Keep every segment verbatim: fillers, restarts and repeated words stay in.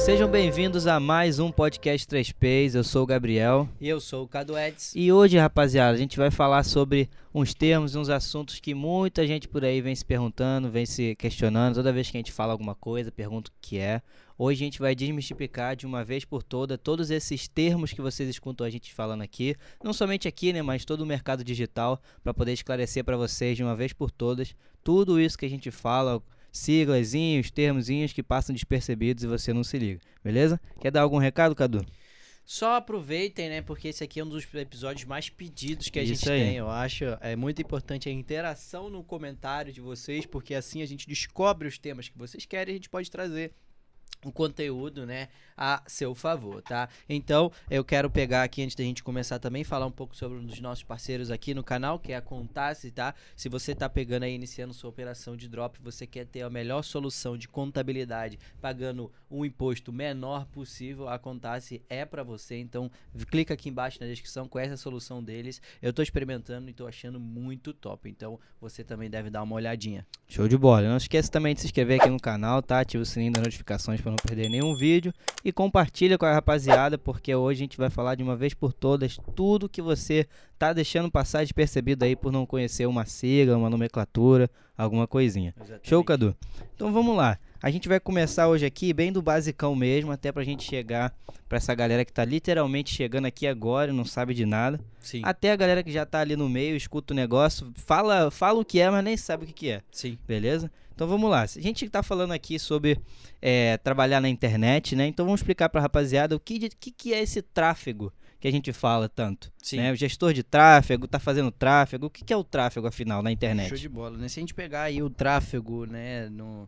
Sejam bem-vindos a mais um podcast três P's. Eu sou o Gabriel. E eu sou o Cadu Eds. E hoje, rapaziada, a gente vai falar sobre uns termos, uns assuntos que muita gente por aí vem se perguntando, vem se questionando. Toda vez que a gente fala alguma coisa, pergunta o que é. Hoje a gente vai desmistificar de uma vez por toda todos esses termos que vocês escutam a gente falando aqui. Não somente aqui, né, mas todo o mercado digital, para poder esclarecer para vocês de uma vez por todas tudo isso que a gente fala, siglazinhos, termozinhos que passam despercebidos e você não se liga, beleza? Quer dar algum recado, Cadu? Só aproveitem, né, porque esse aqui é um dos episódios mais pedidos que a Isso gente aí. tem, eu acho. É muito importante a interação no comentário de vocês, porque assim a gente descobre os temas que vocês querem e a gente pode trazer um conteúdo, né, a seu favor, tá? Então, eu quero pegar aqui, antes da gente começar também, falar um pouco sobre um dos nossos parceiros aqui no canal, que é a Contace, tá? Se você tá pegando aí, iniciando sua operação de drop, você quer ter a melhor solução de contabilidade, pagando um imposto menor possível, a Contace é pra você. Então, clica aqui embaixo na descrição, conhece a solução deles. Eu tô experimentando e tô achando muito top, então você também deve dar uma olhadinha. Show de bola. Não esqueça também de se inscrever aqui no canal, tá? Ativa o sininho das notificações para não perder nenhum vídeo e compartilha com a rapaziada, porque hoje a gente vai falar de uma vez por todas tudo que você tá deixando passar despercebido aí por não conhecer uma sigla, uma nomenclatura, alguma coisinha. Exatamente. Show, Cadu? Então vamos lá. A gente vai começar hoje aqui bem do basicão mesmo, até pra gente chegar pra essa galera que tá literalmente chegando aqui agora e não sabe de nada. Sim, Até a galera que já tá ali no meio, escuta o negócio, fala, fala o que é, mas nem sabe o que, que é. sim. Beleza? Então vamos lá. A gente tá falando aqui sobre é, trabalhar na internet, né? Então vamos explicar pra rapaziada o que, de, que, que é esse tráfego que a gente fala tanto. Sim. Né? O gestor de tráfego, tá fazendo tráfego. O que, que é o tráfego, afinal, na internet? Show de bola, né? Se a gente pegar aí o tráfego, né, no,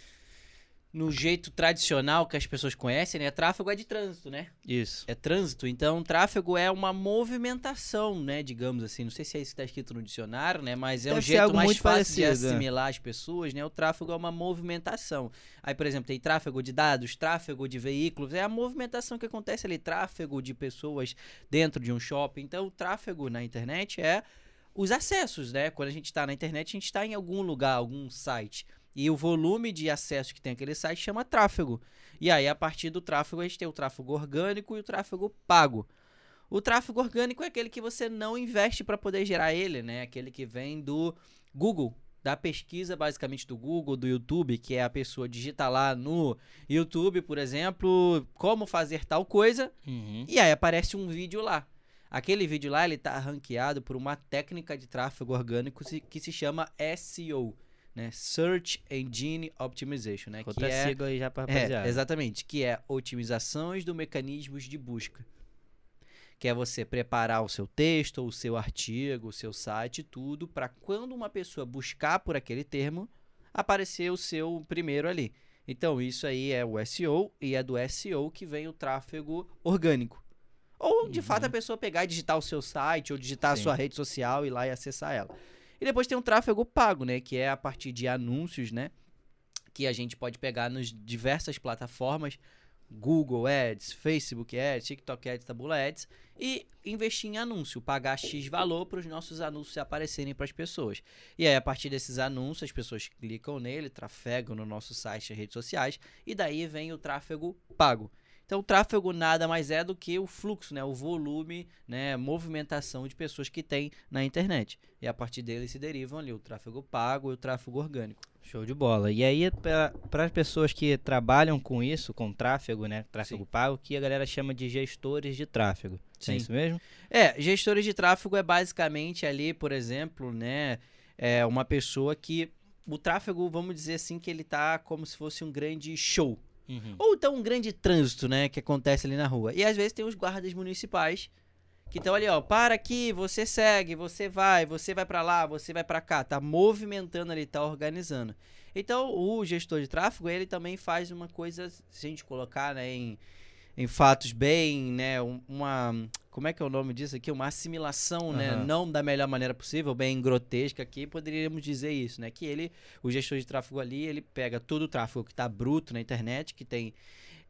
no jeito tradicional que as pessoas conhecem, né, tráfego é de trânsito, né? Isso. É trânsito, então tráfego é uma movimentação, né, digamos assim, não sei se é isso que está escrito no dicionário, né, mas é Deve um ser jeito algo mais muito fácil de parecido, é. assimilar as pessoas, né, o tráfego é uma movimentação. Aí, por exemplo, tem tráfego de dados, tráfego de veículos, é a movimentação que acontece ali, tráfego de pessoas dentro de um shopping, então o tráfego na internet é os acessos, né, quando a gente está na internet, a gente está em algum lugar, algum site. E o volume de acesso que tem aquele site chama tráfego. E aí, a partir do tráfego, a gente tem o tráfego orgânico e o tráfego pago. O tráfego orgânico é aquele que você não investe para poder gerar ele, né? Aquele que vem do Google, da pesquisa basicamente do Google, do YouTube, que é a pessoa digita lá no YouTube, por exemplo, como fazer tal coisa, Uhum. e aí aparece um vídeo lá. Aquele vídeo lá, ele tá ranqueado por uma técnica de tráfego orgânico que se chama S E O. Né? Search Engine Optimization, né? Outra que é, sigla aí já pra rapaziada. é, exatamente, que é otimizações do mecanismos de busca. Que é você preparar o seu texto, o seu artigo, o seu site, tudo, para quando uma pessoa buscar por aquele termo, aparecer o seu primeiro ali. Então, isso aí é o S E O, e é do S E O que vem o tráfego orgânico. Ou, de Uhum. fato, a pessoa pegar e digitar o seu site, ou digitar Sim. a sua rede social e ir lá e acessar ela. E depois tem um tráfego pago, né? Que é a partir de anúncios, né? Que a gente pode pegar nas diversas plataformas, Google Ads, Facebook Ads, TikTok Ads, Taboola Ads, e investir em anúncio, pagar X valor para os nossos anúncios aparecerem para as pessoas. E aí, a partir desses anúncios, as pessoas clicam nele, trafegam no nosso site e redes sociais, e daí vem o tráfego pago. Então, o tráfego nada mais é do que o fluxo, né? O volume, né? Movimentação de pessoas que tem na internet. E a partir dele se derivam ali o tráfego pago e o tráfego orgânico. Show de bola. E aí, para as pessoas que trabalham com isso, com tráfego, né? Tráfego Sim. pago, que a galera chama de gestores de tráfego. Sim. É isso mesmo? É, gestores de tráfego é basicamente ali, por exemplo, né? É uma pessoa que... O tráfego, vamos dizer assim, que ele tá como se fosse um grande show. Uhum. Ou então um grande trânsito, né, que acontece ali na rua. E às vezes tem os guardas municipais que estão ali, ó, para aqui, você segue, você vai, você vai pra lá, você vai pra cá, tá movimentando ali, tá organizando. Então, o gestor de tráfego, ele também faz uma coisa, se a gente colocar, né, em, em fatos bem, né, uma, como é que é o nome disso aqui? Uma assimilação, né, Aham. não da melhor maneira possível, bem grotesca aqui, poderíamos dizer isso, né, que ele, o gestor de tráfego ali, ele pega todo o tráfego que tá bruto na internet, que tem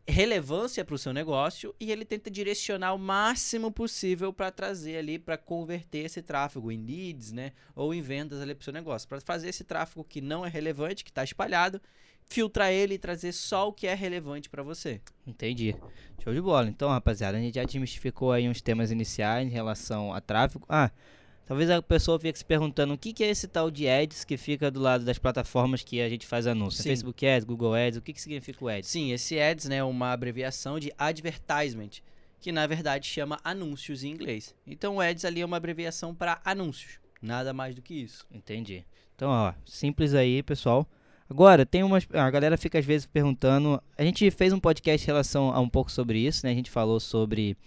relevância para o seu negócio e ele tenta direcionar o máximo possível para trazer ali, para converter esse tráfego em leads, né, ou em vendas ali para o seu negócio, para fazer esse tráfego que não é relevante, que está espalhado, filtrar ele e trazer só o que é relevante para você. Entendi. Show de bola. Então, rapaziada, a gente já desmistificou aí uns temas iniciais em relação a tráfego. Ah, talvez a pessoa fique se perguntando o que, que é esse tal de Ads que fica do lado das plataformas que a gente faz anúncio. Sim. Facebook Ads, Google Ads, o que, que significa o Ads? Sim, esse Ads, né, é uma abreviação de Advertisement, que na verdade chama anúncios em inglês. Então o Ads ali é uma abreviação para anúncios, nada mais do que isso. Entendi. Então, ó, simples aí, pessoal. Agora, tem umas... A galera fica às vezes perguntando... A gente fez um podcast em relação a um pouco sobre isso, né? A gente falou sobre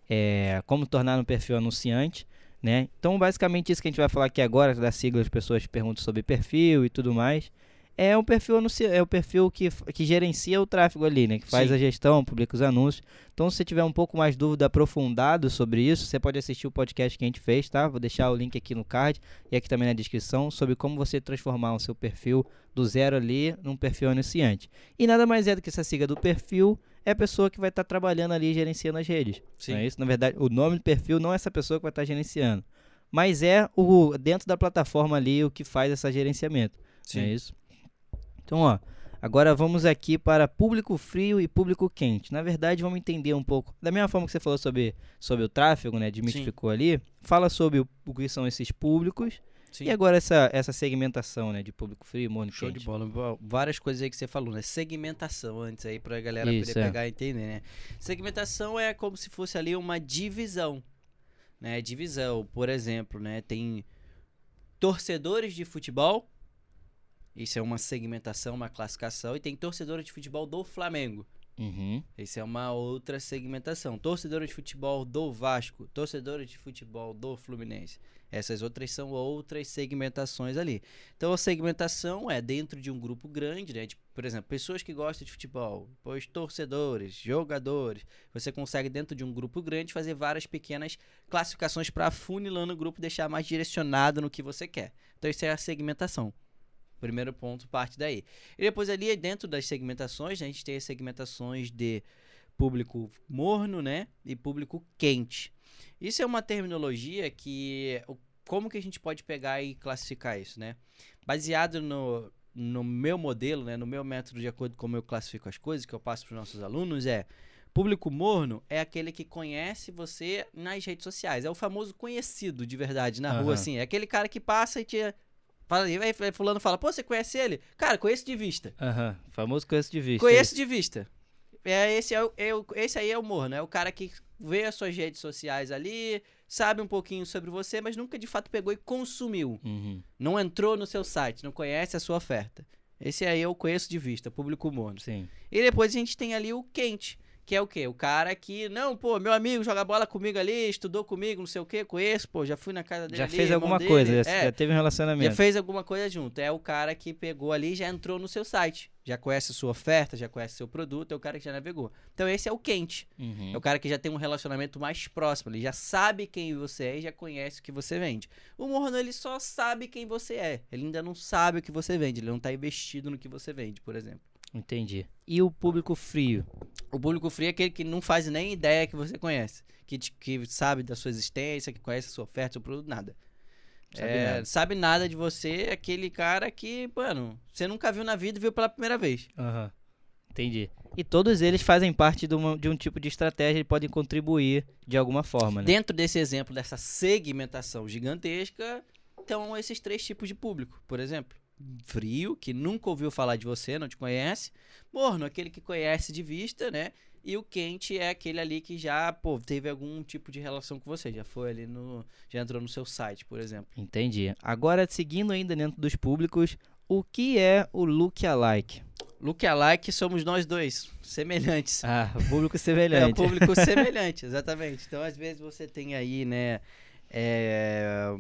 é, como tornar um perfil anunciante, né? Então, basicamente, isso que a gente vai falar aqui agora, da sigla, as pessoas perguntam sobre perfil e tudo mais, é um perfil anunci... é o perfil que, que gerencia o tráfego ali, né? Que faz Sim. a gestão, publica os anúncios. Então, se você tiver um pouco mais dúvida aprofundado sobre isso, você pode assistir o podcast que a gente fez, tá? Vou deixar o link aqui no card e aqui também na descrição, sobre como você transformar o seu perfil do zero ali num perfil anunciante. E nada mais é do que essa sigla do perfil, é a pessoa que vai estar tá trabalhando ali gerenciando as redes. Sim. Não é isso? Na verdade, o nome do perfil não é essa pessoa que vai estar tá gerenciando, mas é o dentro da plataforma ali o que faz esse gerenciamento. Sim. Não é isso? Então, ó, agora vamos aqui para público frio e público quente. Na verdade, vamos entender um pouco, da mesma forma que você falou sobre, sobre o tráfego, né, desmistificou ali, fala sobre o, o que são esses públicos. Sim. E agora essa, essa segmentação, né, de público frio e morno Show quente. de bola. Várias coisas aí que você falou, né? Segmentação antes aí pra galera Isso, poder é. pegar e entender, né? Segmentação é como se fosse ali uma divisão, né? Divisão, por exemplo, né? Tem torcedores de futebol, isso é uma segmentação, uma classificação, e tem torcedores de futebol do Flamengo. Uhum. Isso é uma outra segmentação. Torcedores de futebol do Vasco, torcedores de futebol do Fluminense. Essas outras são outras segmentações ali. Então a segmentação é dentro de um grupo grande, né? Tipo, por exemplo, pessoas que gostam de futebol, depois torcedores, jogadores. Você consegue dentro de um grupo grande fazer várias pequenas classificações para afunilando o grupo, deixar mais direcionado no que você quer. Então isso é a segmentação. Primeiro ponto parte daí. E depois ali dentro das segmentações, né, a gente tem as segmentações de público morno, né, e público quente. Isso é uma terminologia que... Como que a gente pode pegar e classificar isso, né? Baseado no, no meu modelo, né, no meu método, de acordo com como eu classifico as coisas, que eu passo para os nossos alunos, é... Público morno é aquele que conhece você nas redes sociais. É o famoso conhecido de verdade na Uhum. rua, assim. É aquele cara que passa e te... Fala, aí fulano fala, pô, você conhece ele? Cara, conheço de vista. Aham, uhum. Famoso conheço de vista. Conheço de vista. É, esse, é o, é o, esse aí é o morno, é o cara que vê as suas redes sociais ali, sabe um pouquinho sobre você, mas nunca de fato pegou e consumiu. Uhum. Não entrou no seu site, não conhece a sua oferta. Esse aí eu conheço de vista, público morno. Sim. E depois a gente tem ali o quente, que é o quê? O cara que, não, pô, meu amigo joga bola comigo ali, estudou comigo, não sei o quê, conheço, pô, já fui na casa dele Já ali, fez alguma dele, coisa, já, é, já teve um relacionamento. já fez alguma coisa junto. É o cara que pegou ali e já entrou no seu site. Já conhece a sua oferta, já conhece o seu produto, é o cara que já navegou. Então esse é o quente. Uhum. É o cara que já tem um relacionamento mais próximo. Ele já sabe quem você é e já conhece o que você vende. O morno, ele só sabe quem você é. Ele ainda não sabe o que você vende. Ele não está investido no que você vende, por exemplo. Entendi. E o público frio? O público frio é aquele que não faz nem ideia que você conhece. Que, te, que sabe da sua existência, que conhece a sua oferta, seu produto, nada. Sabe, é, nada. sabe nada de você, é aquele cara que, mano, você nunca viu na vida e viu pela primeira vez. Aham. Uhum. Entendi. E todos eles fazem parte de, uma, de um tipo de estratégia e podem contribuir de alguma forma, né? Dentro desse exemplo, dessa segmentação gigantesca, estão esses três tipos de público, por exemplo. Frio, que nunca ouviu falar de você, não te conhece. Morno, aquele que conhece de vista, né? E o quente é aquele ali que já, pô, teve algum tipo de relação com você. Já foi ali no... Já entrou no seu site, por exemplo. Entendi. Agora, seguindo ainda dentro dos públicos, o que é o lookalike? Lookalike somos nós dois, semelhantes. Ah, público semelhante. É, público semelhante, exatamente. Então, às vezes, você tem aí, né... É...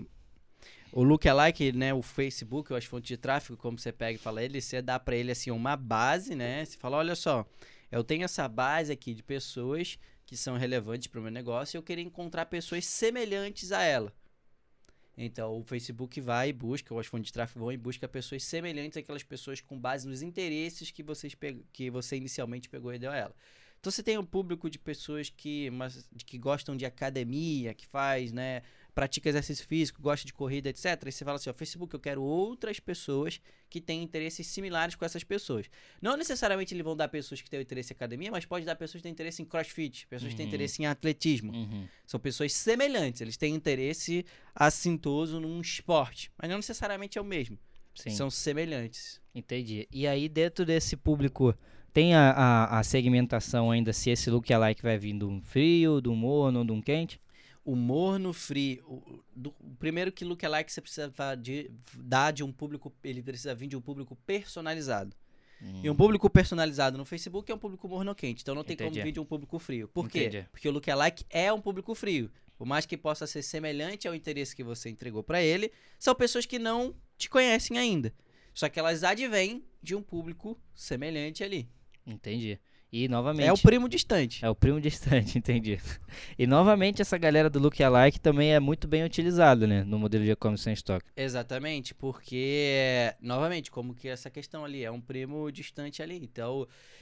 O lookalike, né, o Facebook, as fontes de tráfego, como você pega e fala ele, você dá para ele assim uma base, né? Você fala, olha só, eu tenho essa base aqui de pessoas que são relevantes para o meu negócio e eu queria encontrar pessoas semelhantes a ela. Então o Facebook vai e busca, ou as fontes de tráfego vão e busca pessoas semelhantes àquelas pessoas com base nos interesses que, vocês pe... que você inicialmente pegou e deu a ela. Então você tem um público de pessoas que, mas, de, que gostam de academia, que faz, né, pratica exercício físico, gosta de corrida, etcétera. E você fala assim, ó, Facebook, eu quero outras pessoas que têm interesses similares com essas pessoas. Não necessariamente eles vão dar pessoas que têm interesse em academia, mas pode dar pessoas que têm interesse em crossfit, pessoas Uhum. que têm interesse em atletismo. Uhum. São pessoas semelhantes, eles têm interesse assintoso num esporte, mas não necessariamente é o mesmo. Sim. São semelhantes. Entendi. E aí, dentro desse público, tem a, a, a segmentação ainda se esse lookalike vai vir de um frio, de um morno, de um quente? O morno frio. O, do, o primeiro que lookalike você precisa de, dar de um público, ele precisa vir de um público personalizado. Hum. E um público personalizado no Facebook é um público morno ou quente, então não tem Entendi. Como vir de um público frio. Por Entendi. Quê? Porque o lookalike é um público frio. Por mais que possa ser semelhante ao interesse que você entregou para ele, são pessoas que não te conhecem ainda. Só que elas advêm de um público semelhante ali. Entendi. E novamente... É o primo distante. É o primo distante, entendi. E novamente essa galera do lookalike também é muito bem utilizado, né? No modelo de e-commerce sem estoque. Exatamente, porque, novamente, como que essa questão ali, é um primo distante ali. Então,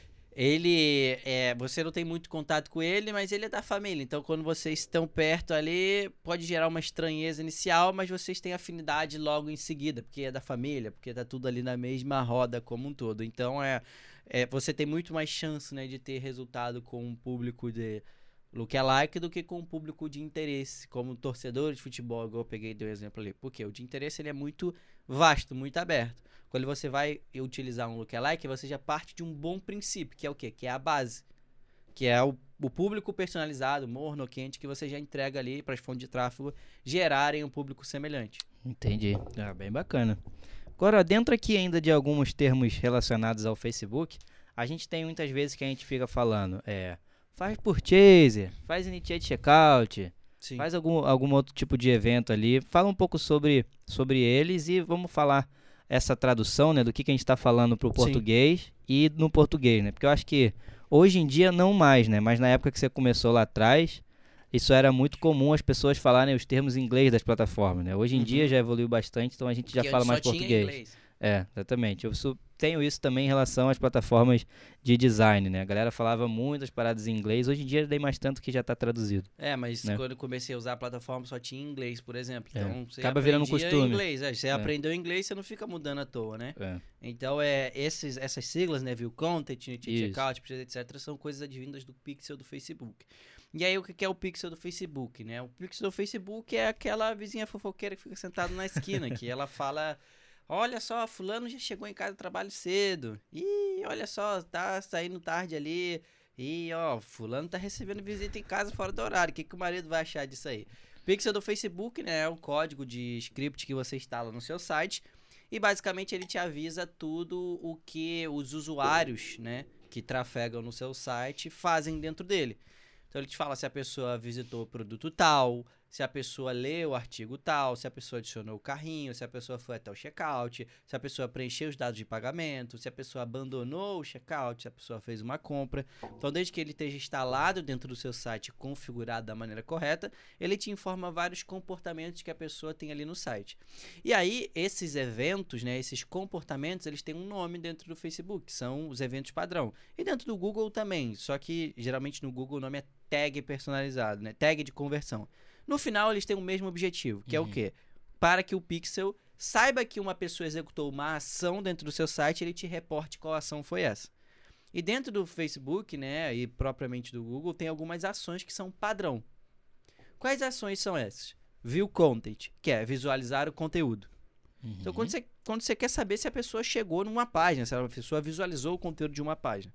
ele, é, você não tem muito contato com ele, mas ele é da família. Então, quando vocês estão perto ali, pode gerar uma estranheza inicial, mas vocês têm afinidade logo em seguida, porque é da família, porque tá tudo ali na mesma roda como um todo. Então, é... É, você tem muito mais chance, né, de ter resultado com um público de lookalike do que com um público de interesse, como torcedor de futebol, igual eu peguei do exemplo ali. Porque o de interesse ele é muito vasto, muito aberto. Quando você vai utilizar um lookalike, você já parte de um bom princípio, que é o quê? Que é a base. Que é o, o público personalizado, morno ou quente, que você já entrega ali para as fontes de tráfego gerarem um público semelhante. Entendi. Ah, bem bacana. Agora, dentro aqui ainda de alguns termos relacionados ao Facebook, a gente tem muitas vezes que a gente fica falando, é, faz purchase, faz initiate checkout, Sim. faz algum, algum outro tipo de evento ali. Fala um pouco sobre, sobre eles e vamos falar essa tradução, né, do que, que a gente está falando para o português Sim. e no português, né? Porque eu acho que hoje em dia não mais, né? Mas na época que você começou lá atrás, isso era muito comum as pessoas falarem os termos em inglês das plataformas, né? Hoje em uhum. dia já evoluiu bastante, então a gente já Porque fala mais português. É, exatamente. Eu su- tenho isso também em relação às plataformas de design, né? A galera falava muitas paradas em inglês, hoje em dia nem mais tanto que já está traduzido. É, mas né? quando eu comecei a usar a plataforma só tinha inglês, por exemplo. Então é. você acaba virando costume. Inglês. É, você é. aprendeu inglês, você não fica mudando à toa, né? É. Então é, esses, essas siglas, né? View Content, Checkout, etcétera, são coisas advindas do pixel do Facebook. E aí, o que é o pixel do Facebook, né? O pixel do Facebook é aquela vizinha fofoqueira que fica sentada na esquina, que ela fala, olha só, fulano já chegou em casa do trabalho cedo. Ih, olha só, tá saindo tarde ali. Ih, ó, fulano tá recebendo visita em casa fora do horário. O que, que o marido vai achar disso aí? Pixel do Facebook, né, é um código de script que você instala no seu site. E, basicamente, ele te avisa tudo o que os usuários, né, que trafegam no seu site fazem dentro dele. Então, ele te fala se a pessoa visitou o produto tal, se a pessoa leu o artigo tal, se a pessoa adicionou o carrinho, se a pessoa foi até o checkout, se a pessoa preencheu os dados de pagamento, se a pessoa abandonou o checkout, se a pessoa fez uma compra. Então, desde que ele esteja instalado dentro do seu site, configurado da maneira correta, ele te informa vários comportamentos que a pessoa tem ali no site. E aí, esses eventos, né, esses comportamentos, eles têm um nome dentro do Facebook, são os eventos padrão. E dentro do Google também, só que geralmente no Google o nome é tag personalizado, né? Tag de conversão. No final, eles têm o mesmo objetivo, que uhum. é o quê? Para que o pixel saiba que uma pessoa executou uma ação dentro do seu site, ele te reporte qual ação foi essa. E dentro do Facebook, né, e propriamente do Google, tem algumas ações que são padrão. Quais ações são essas? View Content, que é visualizar o conteúdo. Uhum. Então, quando você, quando você quer saber se a pessoa chegou numa página, se a pessoa visualizou o conteúdo de uma página.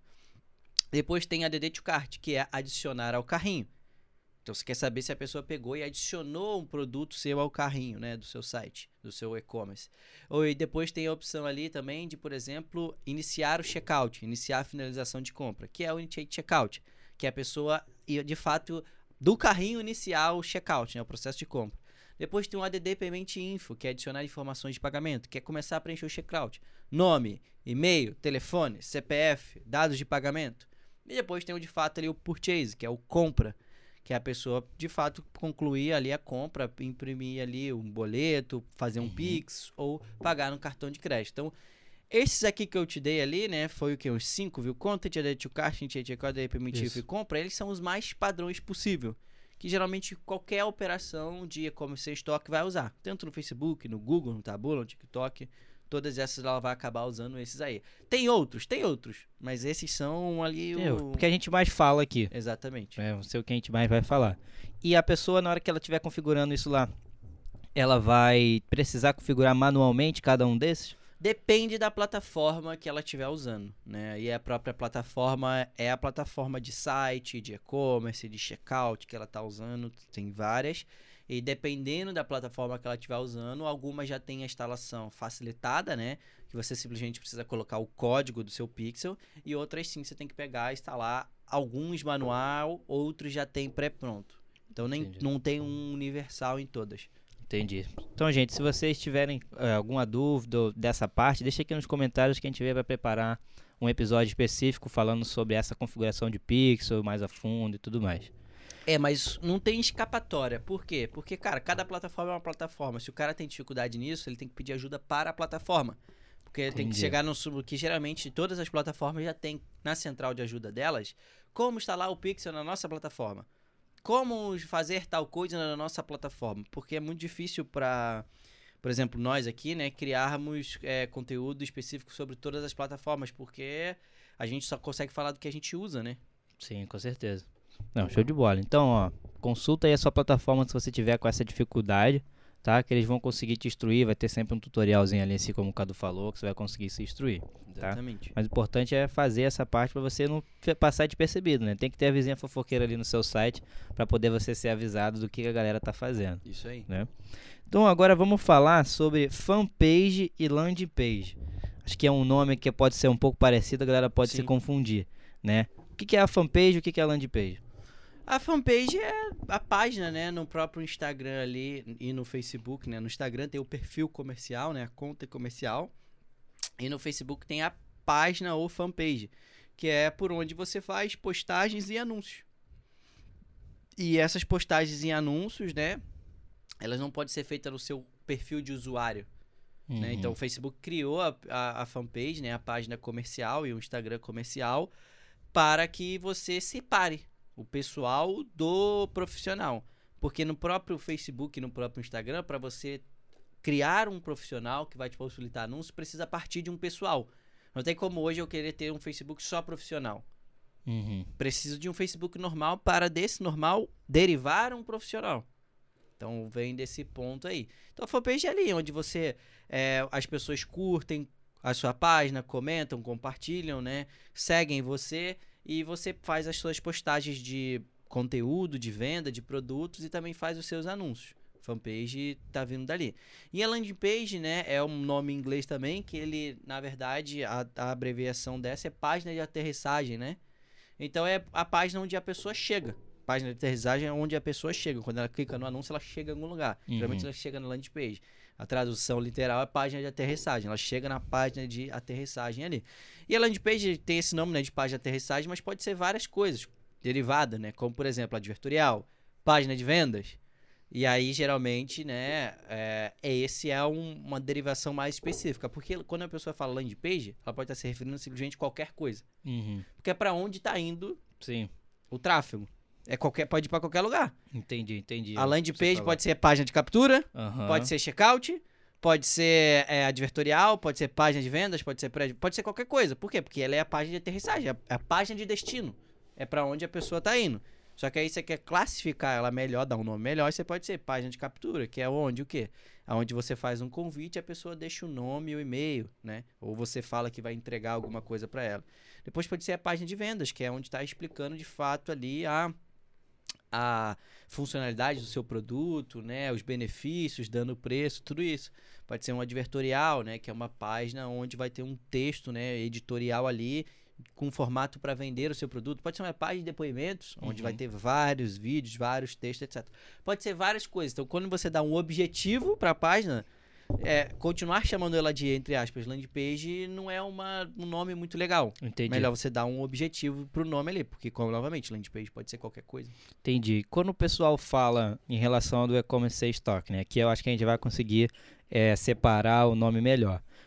Depois tem Add to Cart, que é adicionar ao carrinho. Então, você quer saber se a pessoa pegou e adicionou um produto seu ao carrinho, né, do seu site, do seu e-commerce. Ou e depois tem a opção ali também de, por exemplo, iniciar o checkout, iniciar a finalização de compra, que é o Initiate Checkout, que é a pessoa, de fato, do carrinho iniciar o checkout, né, o processo de compra. Depois tem o A D D Payment Info, que é adicionar informações de pagamento, que é começar a preencher o checkout. Nome, e-mail, telefone, C P F, dados de pagamento. E depois tem o, de fato, ali o Purchase, que é o compra, que é a pessoa, de fato, concluir ali a compra, imprimir ali um boleto, fazer um uhum. Pix ou pagar no cartão de crédito. Então, Esses aqui que eu te dei ali, né, foi o que? Uns cinco, viu? Content, Add to Cart, Initiate Checkout, Primitive e Compra, eles são os mais padrões possível, que geralmente qualquer operação de e-commerce estoque vai usar, tanto no Facebook, no Google, no Taboola, no TikTok, todas essas ela vai acabar usando esses aí. Tem outros, tem outros, mas esses são ali o... Porque a gente mais fala aqui. Exatamente. É, não sei o que a gente mais vai falar. E a pessoa, na hora que ela estiver configurando isso lá, ela vai precisar configurar manualmente cada um desses? Depende da plataforma que ela estiver usando, né? E a própria plataforma é a plataforma de site, de e-commerce, de checkout que ela está usando, tem várias. E dependendo da plataforma que ela estiver usando, algumas já tem a instalação facilitada, né? Que você simplesmente precisa colocar o código do seu pixel. E outras sim, você tem que pegar e instalar alguns manual, outros já tem pré-pronto. Então nem, não tem um universal em todas. Entendi. Então, gente, se vocês tiverem é, alguma dúvida dessa parte, deixa aqui nos comentários que a gente vai preparar um episódio específico falando sobre essa configuração de pixel mais a fundo e tudo mais. É, mas não tem escapatória. Por quê? Porque, cara, cada plataforma é uma plataforma. Se o cara tem dificuldade nisso, ele tem que pedir ajuda para a plataforma. Porque Entendi. Tem que chegar no sub que geralmente todas as plataformas já tem na central de ajuda delas como instalar o pixel na nossa plataforma. Como fazer tal coisa na nossa plataforma, porque é muito difícil para, por exemplo, nós aqui, né, criarmos é, conteúdo específico sobre todas as plataformas, porque a gente só consegue falar do que a gente usa, né? Sim, com certeza. Não, show de bola. Então, ó, consulta aí a sua plataforma se você tiver com essa dificuldade, tá? Que eles vão conseguir te instruir, vai ter sempre um tutorialzinho ali, assim como o Cadu falou, que você vai conseguir se instruir. Exatamente. Tá? Mas o importante é fazer essa parte para você não passar despercebido, né? Tem que ter a vizinha fofoqueira ali no seu site para poder você ser avisado do que a galera tá fazendo. Isso aí. Né? Então agora vamos falar sobre fanpage e landing page. Acho que é um nome que pode ser um pouco parecido, a galera pode Sim. se confundir, né? O que é a fanpage e o que é a landing page? A fanpage é a página, né, no próprio Instagram ali e no Facebook, né? No Instagram tem o perfil comercial, né, a conta comercial. E no Facebook tem a página ou fanpage, que é por onde você faz postagens e anúncios. E essas postagens e anúncios, né, elas não podem ser feitas no seu perfil de usuário. Uhum. Né? Então o Facebook criou a, a, a fanpage, né, a página comercial e o Instagram comercial, para que você separe o pessoal do profissional. Porque no próprio Facebook e no próprio Instagram, para você criar um profissional que vai te possibilitar anúncios, precisa partir de um pessoal. Não tem como hoje eu querer ter um Facebook só profissional. Uhum. Preciso de um Facebook normal para desse normal derivar um profissional. Então vem desse ponto aí. Então a fanpage é ali onde você, é, as pessoas curtem a sua página, comentam, compartilham, né? Seguem você e você faz as suas postagens de conteúdo, de venda, de produtos e também faz os seus anúncios. Fanpage tá vindo dali. E a landing page, né, é um nome em inglês também, que ele, na verdade, a, a abreviação dessa é página de aterrissagem, né? Então é a página onde a pessoa chega. Página de aterrissagem é onde a pessoa chega. Quando ela clica no anúncio, ela chega em algum lugar. Uhum. Geralmente ela chega na landing page. A tradução literal é página de aterrissagem. Ela chega na página de aterrissagem ali. E a landing page tem esse nome, né, de página de aterrissagem, mas pode ser várias coisas derivadas, né? Como, por exemplo, advertorial, página de vendas. E aí, geralmente, né, é, esse é um, uma derivação mais específica. Porque quando a pessoa fala landing page, ela pode estar se referindo simplesmente a qualquer coisa. Uhum. Porque é para onde está indo Sim. o tráfego. É qualquer, pode ir para qualquer lugar. Entendi, entendi. A landing page pode ser página de captura, uhum. pode ser checkout, pode ser é, advertorial, pode ser página de vendas, pode ser pré, pode ser qualquer coisa. Por quê? Porque ela é a página de aterrissagem, é a página de destino. É para onde a pessoa está indo. Só que aí você quer classificar ela melhor, dar um nome melhor, você pode ser página de captura, que é onde o quê? Onde você faz um convite e a pessoa deixa o nome e o e-mail, né? Ou você fala que vai entregar alguma coisa para ela. Depois pode ser a página de vendas, que é onde está explicando de fato ali a, a funcionalidade do seu produto, né? Os benefícios, dando preço, tudo isso. Pode ser um advertorial, né? Que é uma página onde vai ter um texto, né, editorial ali, com formato para vender o seu produto. Pode ser uma página de depoimentos, onde uhum. vai ter vários vídeos, vários textos, etcétera. Pode ser várias coisas. Então, quando você dá um objetivo para a página, é, continuar chamando ela de, entre aspas, landing page não é uma, um nome muito legal. Entendi. Melhor você dar um objetivo pro nome ali, porque, como, novamente, landing page pode ser qualquer coisa. Entendi. Quando o pessoal fala em relação ao do e-commerce estoque, né, aqui eu acho que a gente vai conseguir é, separar o nome melhor.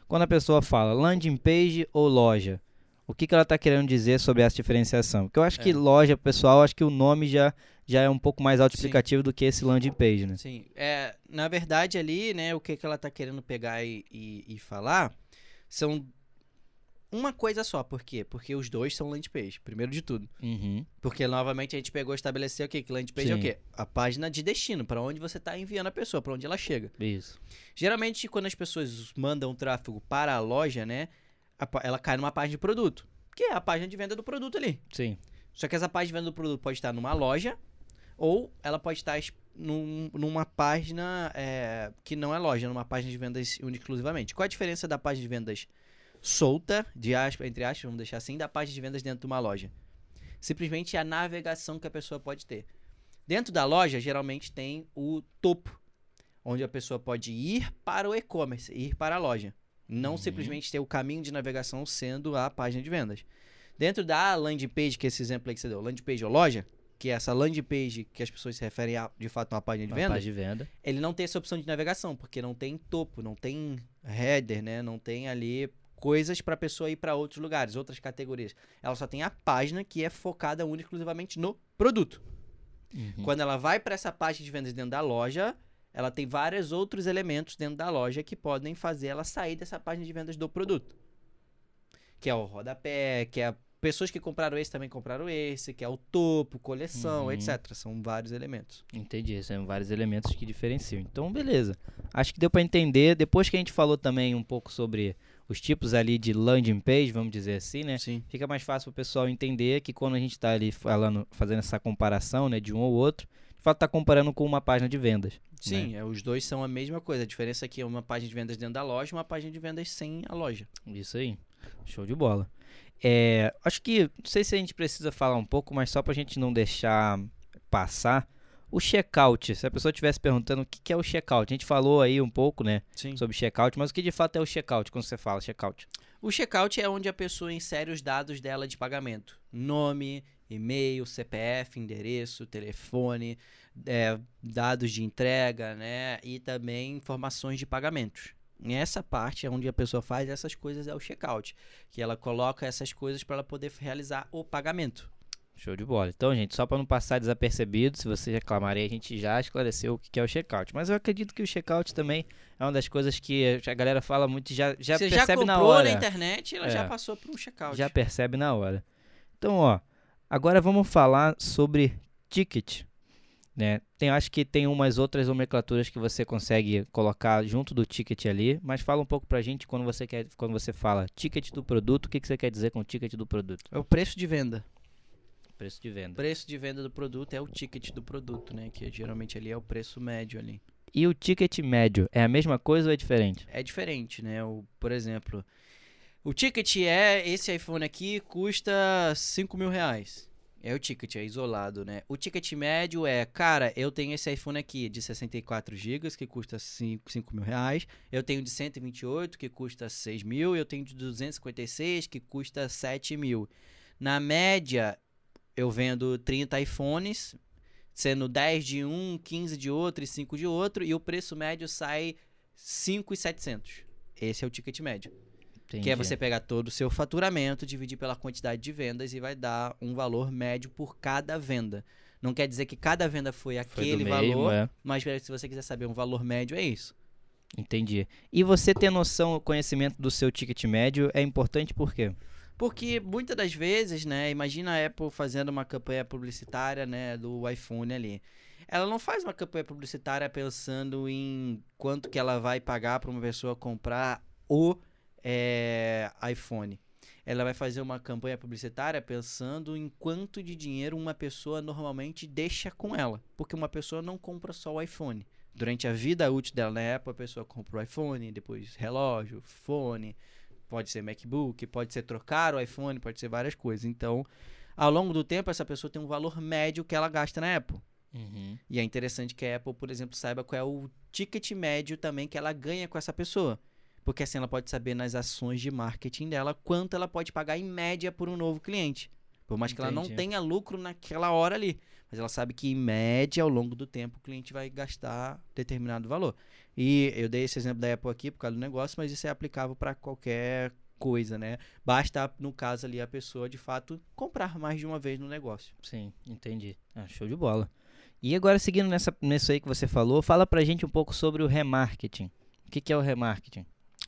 quando a pessoa fala landing page ou loja, o que, que ela está querendo dizer sobre essa diferenciação? Porque eu acho É. que loja, pessoal, acho que o nome já, já é um pouco mais autoexplicativo Sim. do que esse landing page, né? Sim, é, na verdade ali, né, o que, que ela tá querendo pegar e, e, e falar são uma coisa só. Por quê? Porque os dois são landing page, primeiro de tudo. Uhum. Porque, novamente, a gente pegou e estabeleceu aqui que landing page é o Sim. quê? A página de destino, para onde você está enviando a pessoa, para onde ela chega. Isso. Geralmente, quando as pessoas mandam tráfego para a loja, né, a pá- ela cai numa página de produto, que é a página de venda do produto ali. Sim. Só que essa página de venda do produto pode estar numa loja ou ela pode estar es- num- numa página é, que não é loja, numa página de vendas única e exclusivamente. Qual a diferença da página de vendas solta, de aspas, entre aspas, vamos deixar assim, da página de vendas dentro de uma loja? Simplesmente a navegação que a pessoa pode ter. Dentro da loja, geralmente tem o topo, onde a pessoa pode ir para o e-commerce, ir para a loja. Não Uhum. simplesmente ter o caminho de navegação sendo a página de vendas. Dentro da landing page, que é esse exemplo aí que você deu, landing page ou loja, que é essa landing page que as pessoas se referem a, de fato, a uma página de Uma vendas, página de venda. ele não tem essa opção de navegação, porque não tem topo, não tem header, né? Não tem ali coisas para a pessoa ir para outros lugares, outras categorias. Ela só tem a página que é focada única e exclusivamente no produto. Uhum. Quando ela vai para essa página de vendas dentro da loja, ela tem vários outros elementos dentro da loja que podem fazer ela sair dessa página de vendas do produto. Que é o rodapé, que é pessoas que compraram esse também compraram esse, que é o topo, coleção, Uhum. etcétera. São vários elementos. Entendi, são vários elementos que diferenciam. Então, beleza. Acho que deu para entender. Depois que a gente falou também um pouco sobre os tipos ali de landing page, vamos dizer assim, né? Sim. Fica mais fácil para o pessoal entender que quando a gente está ali falando, fazendo essa comparação, né, de um ou outro, de fato está comparando com uma página de vendas. Sim, né? é, os dois são a mesma coisa. A diferença aqui é uma página de vendas dentro da loja e uma página de vendas sem a loja. Isso aí. Show de bola. É, acho que, não sei se a gente precisa falar um pouco, mas só para a gente não deixar passar, o checkout. Se a pessoa estivesse perguntando o que que é o checkout, a gente falou aí um pouco, né, Sim. sobre checkout, mas o que de fato é o checkout quando você fala checkout? O checkout é onde a pessoa insere os dados dela de pagamento. Nome, e-mail, C P F, endereço, telefone, é, dados de entrega, né? E também informações de pagamentos. Nessa parte é onde a pessoa faz essas coisas é o checkout, que ela coloca essas coisas para ela poder realizar o pagamento. Show de bola. Então, gente, só para não passar desapercebido, se você reclamar aí, a gente já esclareceu o que que é o checkout. Mas eu acredito que o checkout também é uma das coisas que a galera fala muito e já, já Você percebe já comprou na hora. na internet, ela É. já passou por um checkout. Já percebe na hora. Então, ó, agora vamos falar sobre ticket, né? Tem, acho que tem umas outras nomenclaturas que você consegue colocar junto do ticket ali, mas fala um pouco pra gente quando você quer, quando você fala ticket do produto, o que que você quer dizer com ticket do produto? É o preço de venda. Preço de O venda. preço de venda do produto é o ticket do produto, né? Que geralmente ali é o preço médio ali. E o ticket médio é a mesma coisa ou é diferente? É diferente, né? O, por exemplo, o ticket é esse iPhone aqui custa cinco mil reais. É o ticket, é isolado, né? O ticket médio é, cara, eu tenho esse iPhone aqui de sessenta e quatro gigas que custa cinco mil reais. Eu tenho de cento e vinte e oito que custa seis mil. Eu tenho de duzentos e cinquenta e seis que custa sete mil. Na média, eu vendo trinta iPhones, sendo dez de um, quinze de outro e cinco de outro. E o preço médio sai cinco mil e setecentos. Esse é o ticket médio. Entendi. Que é você pegar todo o seu faturamento, dividir pela quantidade de vendas e vai dar um valor médio por cada venda. Não quer dizer que cada venda foi Foi do aquele meio, valor, é. mas se você quiser saber um valor médio, é isso. Entendi. E você ter noção, conhecimento do seu ticket médio é importante por quê? Porque muitas das vezes, né, imagina a Apple fazendo uma campanha publicitária, né, do iPhone ali. Ela não faz uma campanha publicitária pensando em quanto que ela vai pagar para uma pessoa comprar o é, iPhone. Ela vai fazer uma campanha publicitária pensando em quanto de dinheiro uma pessoa normalmente deixa com ela. Porque uma pessoa não compra só o iPhone. Durante a vida útil dela na Apple, a pessoa compra o iPhone, depois relógio, fone, pode ser MacBook, pode ser trocar o iPhone, pode ser várias coisas. Então, ao longo do tempo, essa pessoa tem um valor médio que ela gasta na Apple. Uhum. E é interessante que a Apple, por exemplo, saiba qual é o ticket médio também que ela ganha com essa pessoa. Porque assim ela pode saber nas ações de marketing dela quanto ela pode pagar em média por um novo cliente. Por mais que ela não Entendi. tenha lucro naquela hora ali. Mas ela sabe que, em média, ao longo do tempo, o cliente vai gastar determinado valor. E eu dei esse exemplo da Apple aqui por causa do negócio, mas isso é aplicável para qualquer coisa, né? Basta, no caso ali, a pessoa, de fato, comprar mais de uma vez no negócio. Sim, entendi. Ah, show de bola. E agora, seguindo nessa, nisso aí que você falou, fala pra gente um pouco sobre o remarketing. O que, que é o remarketing?